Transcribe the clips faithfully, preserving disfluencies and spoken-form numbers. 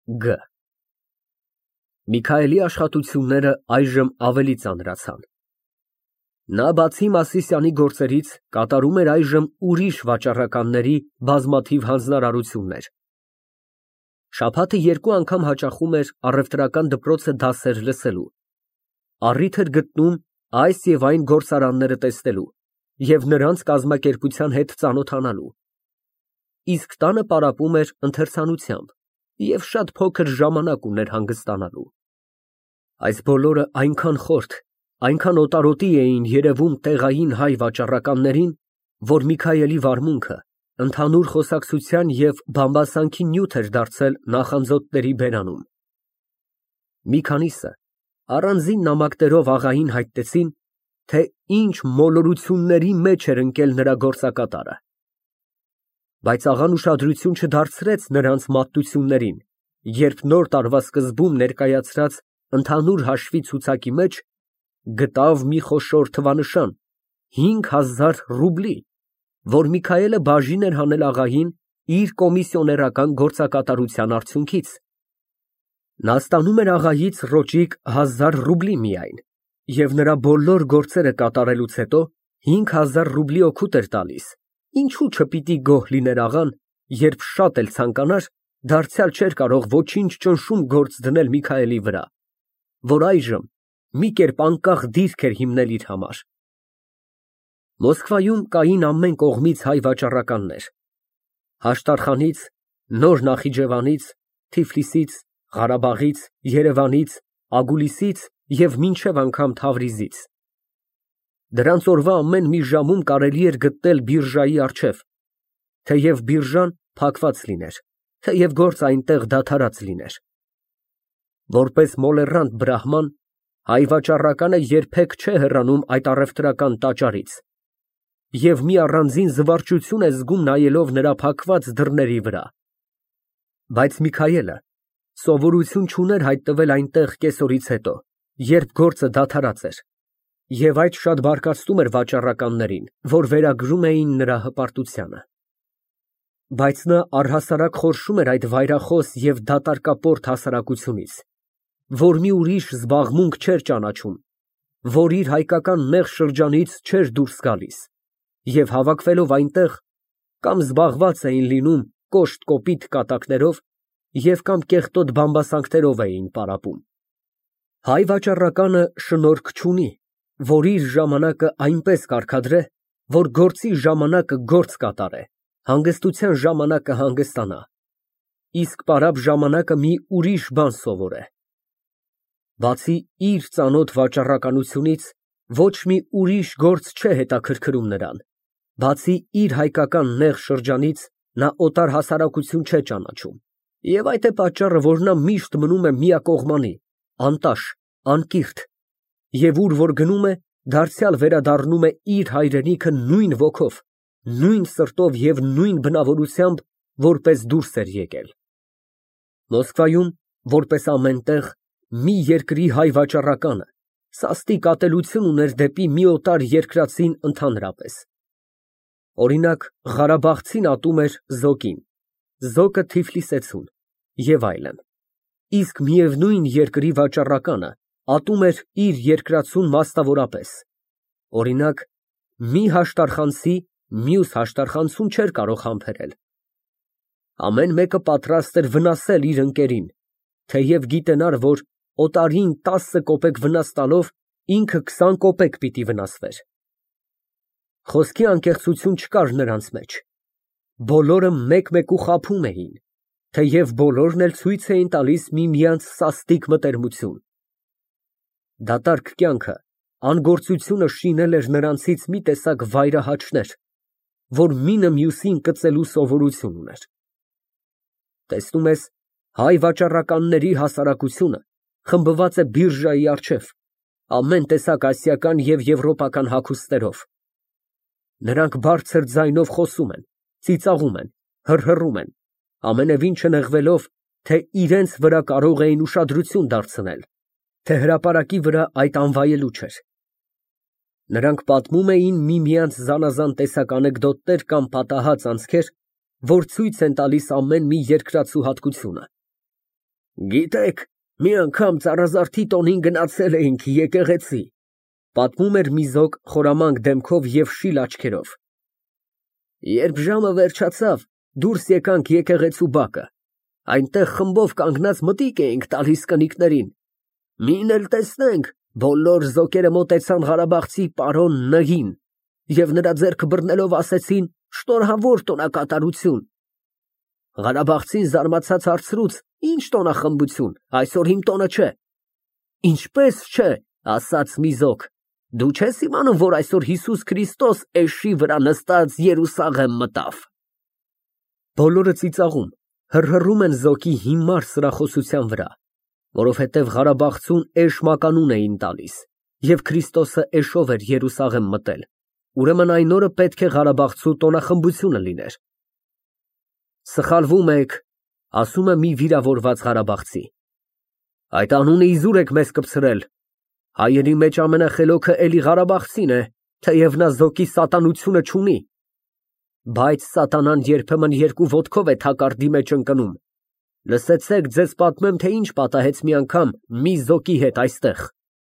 Գ. Միքայելի աշխատությունները այժմ ավելի ծանրացան։ Նա բացի Մասիսյանի գործերից կատարում էր այժմ ուրիշ վաճառականների բազմաթիվ հանձնարարություններ։ Շաբաթը երկու անգամ հաճախում էր առևտրական դպրոցը դասեր լսելու, առիթ էր գտնում այս և այն գործարանները տեսնելու և նրանց կազմակերպության հետ ծանոթանալու, իսկ տանը պարապում էր ընթերցանությամբ և շատ փոքր ժամանակ ուներ հանգստանալու։ Այս բոլորը այնքան խորթ, այնքան օտարոտի էին երևում տեղային հայ վաճառականներին, որ Միքայելի վարմունքը ընդհանուր խոսակցության և բամբասանքի նյութ էր դարձել նախանձոտների բերանում։ Մի քանիսը առանձին նամակներով աղային հայտնեցին, թե ինչ մոլորությունների մեջ էր ընկել նրա գործակատարը։ Բայց աղան ուշադրություն չդարձրեց նրանց մատնություններին, երբ նոր տարվա սկզբում ներկայացրած ընդհանուր հաշվի ցուցակի մեջ գտավ մի խոշոր թվանշան՝ հինգ հազար ռուբլի, որ Միքայելը բաժին էր հանել աղային իր կոմիսիոներական գործակատարության արդյունքից։ Նա ստանում էր աղայից ռոճիկ հազար ռուբլի միայն և նրա բոլոր գործերը կատարելուց հետո հինգ հազար ռուբլի օգուտ էր տալիս, ինչու չպիտի գոհ լիներ աղան, երբ շատ էլ ցանկանար, դարձյալ չէր կարող ոչինչ ճնշում գործ դնել Միքայելի վրա, որ այժմ մի կերպ անկախ դիրք էր հիմնել իր համար։ Մոսկվայում կային ամեն կողմից հայ վաճառականներ. Հաշտարխանից, Նոր Նախիջևանից, Թիֆլիսից, Ղարաբաղից, Երևանից, Ագուլիսից և մինչև անգամ Թավրիզից։ Դրանց օրվա ամեն մի ժամում կարելի էր գտնել բիրժայի առջև, թեև բիրժան փակված լիներ, թեև գործը այնտեղ դադարած լիներ։ Որպես մոլեռանդ բրահման, հայ վաճառականը երբեք չէ հեռանում այդ առևտրական տաճարից և մի առանձին զվարճություն է զգում նայելով նրա փակված դռների վրա։ Բայց Միքայելը սովորություն չուներ հայտնվել այնտեղ կեսօրից հետո, երբ գործը դադարած էր, և այդ շատ բարկացնում էր վաճառականներին, որ վերագրում էին նրա հպարտությանը։ Բայց նա առհասարակ խորշում էր այդ վայրախոս և դատարկապորտ հասարակությունից, որ մի ուրիշ զբաղմունք չէր ճանաչում, որ իր հայկական նեղ շրջանից չէր դուրս գալիս, և հավաքվելով այնտեղ, կամ զբաղված էին լինում կոշտ կոպիտ կատակներով և կամ կեղտոտ բամբասանքներով էին պարապում։ Հայ վաճառականը շնորք չունի, որ իր ժամանակը այնպես կարգադրե, որ գործի ժամանակը գործ կատարե, հանգստության ժամանակը հանգստանա, իսկ պարապ ժամանակը մի ուրիշ բան սովորե։ Բացի իր ծանոթ վաճառականությունից ոչ մի ուրիշ գործ չէ հետաքրքրում նրան, բացի իր հայկական նեղ շրջանից նա օտար հասարակություն չէ ճանաչում, և այդ է պատճառը, որ նա միշտ մնում է միակողմանի, անտաշ, անկիրթ, և ուր որ գնում է, դարձյալ վերադառնում է իր հայրենիքը նույն ոգով, նույն սրտով և նույն բնավորությամբ, որպես դուրս էր եկել։ Մոսկվայում, որպես ամեն տեղ, մի երկրի հայ վաճառականը սաստիկ ատելություն ուներ դեպի մի օտար երկրացին ընդհանրապես։ Օրինակ, ղարաբաղցին ատում էր զոկին, զոկը թիֆլիսեցուն և այլն, իսկ միևնույն երկրի վաճառականը ատում էր իր երկրացուն մասնավորապես, օրինակ, մի հաշտարխանցի մյուս հաշտարխանցուն չէր կարող համբերել։ Ամեն մեկը պատրաստ էր վնասել իր ընկերին, թեև գիտենար, որ օտարին տասը կոպեկ վնաս տալով ինքը քսան կոպեկ պիտի վնասվեր։ Խոսքի անկեղծություն չկար նրանց մեջ, բոլորը մեկ֊մեկու խաբում էին, թեև բոլորն էլ ցույց էին տալիս միմյանց սաստիկ մտերմություն։ Դատարկ կյանքը, անգործությունը շինել էր նրանցից մի տեսակ վայրահաճներ, որ մինը մյուսին կծելու սովորություն ուներ։ Տեսնում ես, հայ վաճառականների հասարակությունը խմբված է բիրժայի առջև, ամեն տեսակ ասիական և եվրոպական հագուստներով։ Նրանք բարձր ձայնով խոսում են, ծիծաղում են, հռհռում են, ամենևին չնեղվելով, թե իրենց վրա կարող էին ուշադրություն դարձնել, թե հրապարակի վրա այդ անվայելուչ էր։ Նրանք պատմում էին միմյանց զանազան տեսակ անեկդոտներ կամ պատահած անցքեր, որ ցույց են տալիս ամեն մի երկրացու հատկությունը։ Գիտեք, մի անգամ ծառազարդի տոնին գնացել էինք եկեղեցի, պատմում էր մի զոգ խորամանկ դեմքով և շիլ աչքերով։ Երբ ժամը վերջացավ, դուրս եկանք եկեղեցու բակը, այնտեղ խմբով կանգնած մտիկ էինք տալիս կնիկներին։ Մին էլ տեսնենք, բոլոր զոկերը մոտեցան Ղարաբաղցի պարոն Ն֊ին և նրա ձեռքը բռնելով ասեցին շնորհավոր տոնակատարություն։ Ղարաբաղցին զարմացած հարցրուց, ինչ տոնախմբություն, այսօր իմ տոնը չէ։ Ինչպես չէ, ասաց մի զոկ, դու չես իմանում, որ այսօր Հիսուս Քրիստոս էշի վրա նստած Երուսաղեմ մտավ։ Բոլորը ծիծաղում, հռհռում են զոկի հիմար սրախոսության վրա, որովհետև Ղարաբաղցուն էշ մականուն էին տալիս, և Քրիստոսը էշով էր Երուսաղեմ մտել, ուրեմն այն օրը պետք է Ղարաբաղցու տոնախմբությունը լիներ։ Սխալվում եք, ասում է մի վիրավորված ղարաբաղցի։ Այդ անունը իզուր եք մեզ կպցրել։ Հայերի մեջ ամենախելոքը էլի Ղարաբաղցին է, թեև նա զոկի սատանությունը չունի։ Բայց սատանան երբեմն երկու ոտքով է թակարդի մեջ ընկնում։ Լսեցեք, ձեզ պատմեմ, թե ինչ պատահեց մի անգամ մի զոկի հետ այստեղ։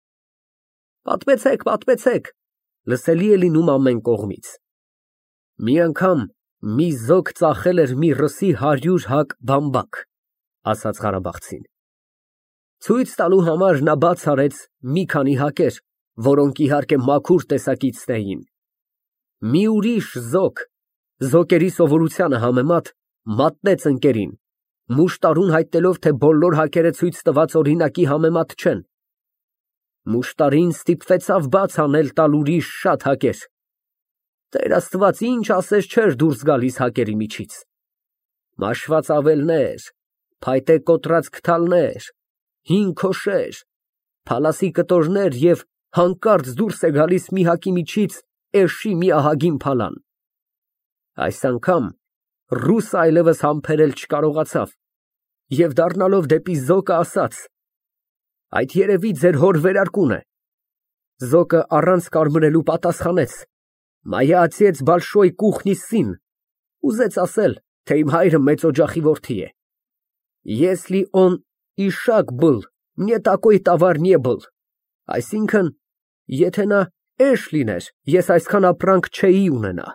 Պատմեցեք, պատմեցեք, լսելի է լինում ամեն կողմից։ Մի անգամ մի զոկ ծախել էր մի ռսի հարյուր հակ բամբակ, ասաց ղարաբաղցին։ Ցույց տալու համար նա բաց արեց մի քանի հակեր, որոնք իհարկե մաքուր տեսակիցն էին։ Մի ուրիշ զոկ, զոկերի սովորությանը համեմատ, մատնեց ընկերին, մուշտարուն հայտնելով, թե բոլոր հակերը ցույց տված օրինակի համեմատ չեն։ Մուշտարին ստիպվեցավ բաց անել տալ ուրիշ շատ հակեր։ Տեր Աստված, ինչ ասես չէր դուրս գալիս հակերի միջից։ Մաշված ավելներ, փայտե կոտրած քթալներ, հին քոշեր, փալասի կտորներ և հանկարծ դուրս է գալիս մի հակի միջից էշի մի ահագին փալան։ Այս անգամ ռուսը այլևս համբերել չկարողացավ և դառնալով դեպի զոկը ասաց. այդ երևի ձեր հոր վերարկուն է։ Զոկը առանց կարմրելու պատասխանեց. Моя отец большой кухни сын, ուզեց ասել, թե իմ հայրը մեծ օջախի որդի է։ Если он ишак был, мне такой товар не был, այսինքն, եթե նա էշ լիներ, ես այսքան ապրանք չէի ունենա։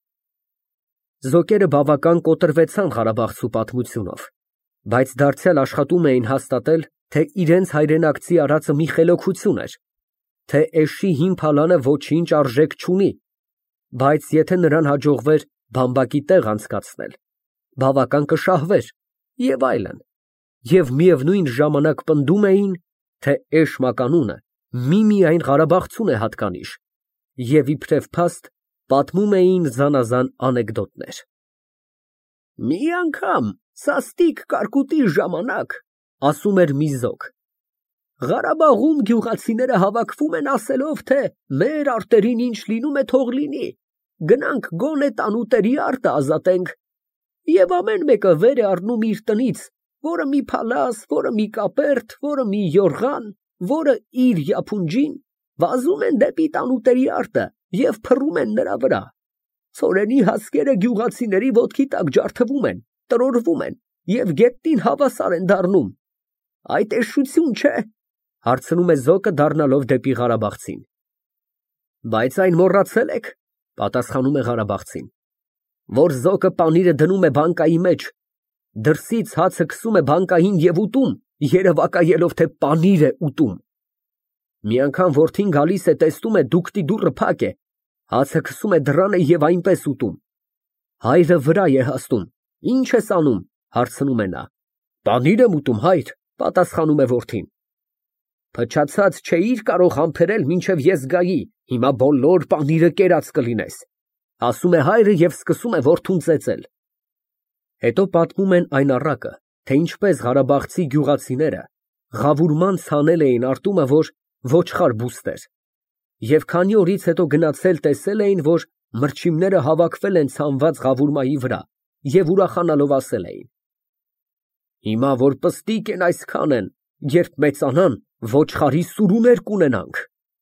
Զոկերը բավական կոտրվեցան Ղարաբաղցու պատմությունով, բայց դարձյալ աշխատում էին հաստատել, թե իրենց հայրենակցի արածը մի խելոքություն էր, թե էշի հին փալանը ոչինչ արժեք չունի, բայց եթե նրան հաջողվեր բամբակի տեղ անցկացնել, բավական կշահվեր և այլն, և միևնույն ժամանակ պնդում էին, թե էշ մականունը միմիայն Ղարաբաղցուն է հատկանիշ և իբրև փաստ պատմում էին զանազան անեկդոտներ։ Մի անգամ սաստիկ կարկուտի ժամանակ, ասում էր մի զոկ, Ղարաբաղում գյուղացիները հավաքվում են ասելով, թե մեր արտերին ինչ լինում է թող լինի, գնանք գոնե տանուտերի արտը ազատենք, և ամեն մեկը վեր է առնում իր տնից, որը մի փալաս, որը մի կապերտ, որը մի յորղան, որը իր յափունջին, վազում են դեպի տանուտերի արտը և փռում են նրա վրա։ Ցորենի հասկերը գյուղացիների ոտքի տակ ջարդվում են, տրորվում են և գետնին հավասար են դառնում։ Այդ էշություն չէ, հարցնում է զոկը դառնալով դեպի ղարաբաղցին։ Բայց այն մոռացել եք, պատասխանում է ղարաբաղցին, որ զոկը պանիրը դնում է բանկայի մեջ, դրսից հացը քսում է բանկային և ուտում, երևակայելով, թե պանիր է ուտում։ Մի անգամ որդին գալիս է, տեսնում է դուքտի դուռը փակ է, հացը քսում է դռանը և այնպես ուտում։ Հայրը վրա է հասնում։ Ինչ ես անում, հարցնում է նա։ Պանիր եմ ուտում, հայր, պատասխանում է որդին։ Փչացած չէիր կարող համբերել, մինչև ես գայի, հիմա բոլոր պանիրը կերած կլինես, ասում է հայրը և սկսում է որդուն ծեծել։ Հետո պատմում են այն առակը, թե ինչպես ղարաբաղցի գյուղացիները ղավուրման ցանել էին արտումը, որ ոչխար բուստ էր, և քանի օրից հետո գնացել տեսել էին, որ մրջիմները հավաքվել են ցանված ղավուրմայի վրա և ուրախանալով ասել էին. Հիմա որ պստիկ են այսքան են, երբ մեծանան, ոչխարի սուրուներ կունենանք։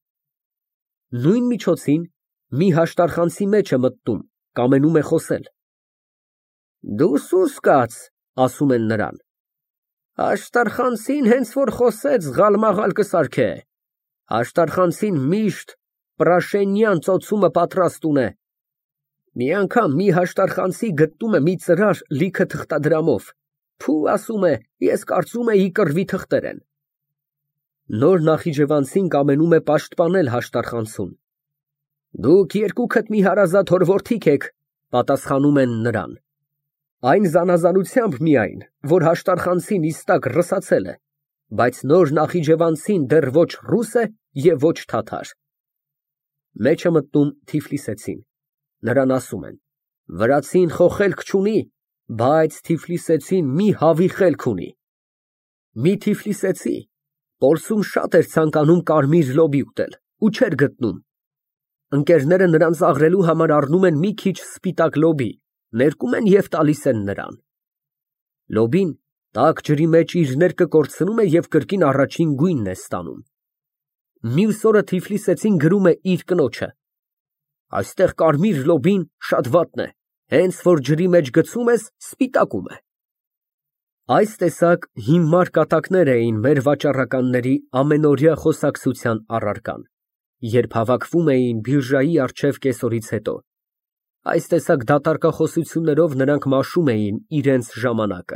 Նույն միջոցին մի հաշտարխանցի մեջ է մտնում, կամենում է խոսել։ Դու սուս կաց, ասում են նրան։ Աշտարխանցին հենց որ խոսեց գալմաղալ կսարքե։ Աշտարխանցին միշտ պրաշենյան ծոցումը պատրաստ ունե։ Մի անգամ մի հաշտարխանցի գտնում է մի ծրար լիքը թղթադրամով։ Փու, ասում է, ես կարծում էի կռվի թղթեր են։ Նոր նախիջևանցին կամենում է պաշտպանել հաշտարխանցուն։ Դուք երկուքդ մի հարազատ հորորդիք եք, պատասխանում են նրան։ Այն զանազանությամբ միայն, որ հաշտարխանցին իստակ ռսացել է, բայց նոր նախիջևանցին դեռ ոչ ռուս է և ոչ թաթար։ Մեջ է մտնում Թիֆլիսեցին։ Նրան ասում են. վրացին խոխելք չունի, բայց Թիֆլիսեցին մի հավի խելք ունի։ Մի Թիֆլիսեցի Պոլսում շատ էր ցանկանում կարմիր լոբի ուտել ու չէր գտնում։ Ընկերները նրան ծաղրելու համար առնում են մի քիչ սպիտակ լոբի, ներկում են և տալիս են նրան։ Լոբին տաք ջրի մեջ իր ներկը կորցնում է և կրկին առաջին գույնն է ստանում։ Մյուս օրը Թիֆլիսեցին գրում է իր կնոջը. այստեղ կարմիր լոբին շատ վատն է, հենց որ ջրի մեջ գցում ես, սպիտակում է։ Այս տեսակ հիմար կատակներ էին մեր վաճառականների ամենօրյա խոսակցության առարկան, երբ հավաքվում էին բիրժայի առջև կեսօրից հետո։ Այս տեսակ դատարկախոսություններով նրանք մաշում էին իրենց ժամանակը։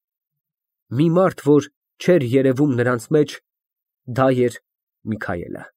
Մի մարդ, որ չէր երևում նրանց մեջ, դա էր Միքայելը։